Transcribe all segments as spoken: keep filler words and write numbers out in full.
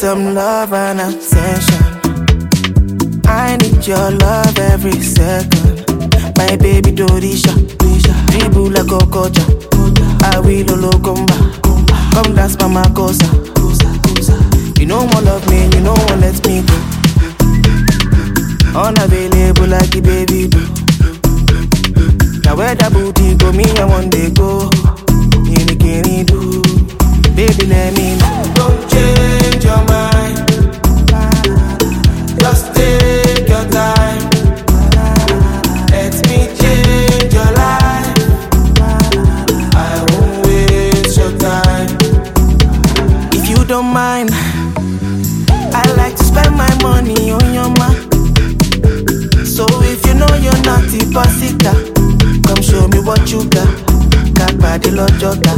some love and attention. I need your love every second. My baby Dorisha, dribble like a coach. I will locomba. Come dance by my cosa. You know one love me, you know one let me go. Unavailable like the baby do. Now where that booty go, me I want to go. In the candy do. Baby let me know. Don't change your mind. Just take your time. Let me change your life. I won't waste your time. If you don't mind, I like to spend my money on your man. So if you know you're not a pasita, come show me what you got. Got body lojota.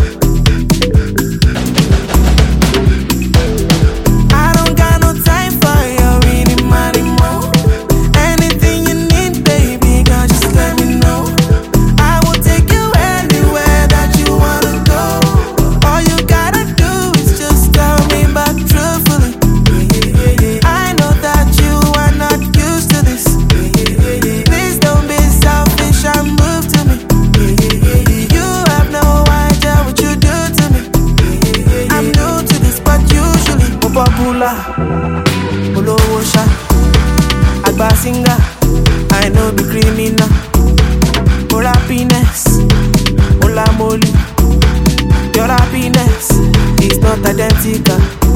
I don't got no time for your really money more. Anything you need, baby, girl, just let me know. I will take you anywhere that you wanna go. All you gotta do is just tell me back truthfully. I know that you are not used to this. Please don't be selfish and move to me. You have no idea what you do to me. I'm new to this, but usually I'm popular. Olowo sha, agba singer. I know be criminal. For happiness, ola moli. Your happiness is not identical.